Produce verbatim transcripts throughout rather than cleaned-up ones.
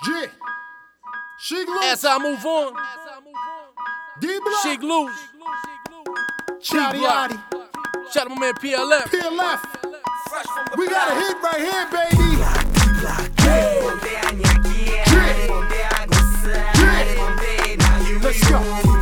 G. Sheek Louch. As I move on, D-Block. Sheek Louch, Chatty Yachty. shout out my man P L F. P L F. We got a hit right here, baby. Let's go.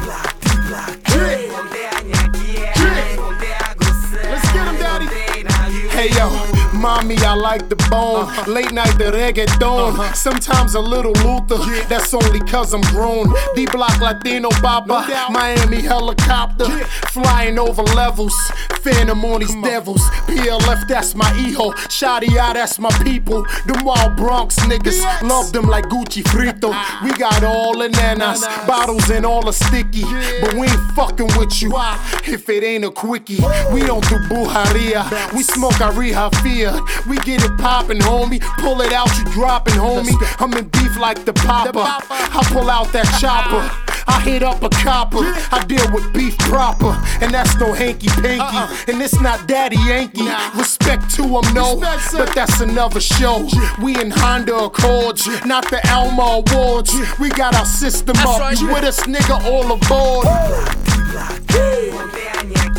Let's get him, daddy. Hey yo, mommy, I like the bone. Uh-huh. Late night the reggaeton. Uh-huh. Sometimes a little Luther. Yeah. That's only cause I'm grown. D-Block Latino Baba. No Miami helicopter. Yeah. Flying over levels. Phantom on these devils. P L F, that's my hijo. Shotty out, that's my people. Them wild Bronx niggas. Yes. Love them like Gucci Frito. Ah. We got all the nanas. Nanas. Bottles and all the sticky. Yeah. But we ain't fucking with you. Why? If it ain't a quickie. Woo. We don't do buharia. Bounce. We smoke our Rihafia. We get it poppin', homie. Pull it out, you droppin', homie. I'm in beef like the Papa. The Papa. I pull out that chopper. I hit up a copper. I deal with beef proper. And that's no hanky-panky. Uh-uh. And it's not Daddy Yankee. Nah. Respect to him, no. Respect, but that's another show. We in Honda Accords, not the Alma Awards. We got our system that's up. Right, you with us, nigga, all aboard.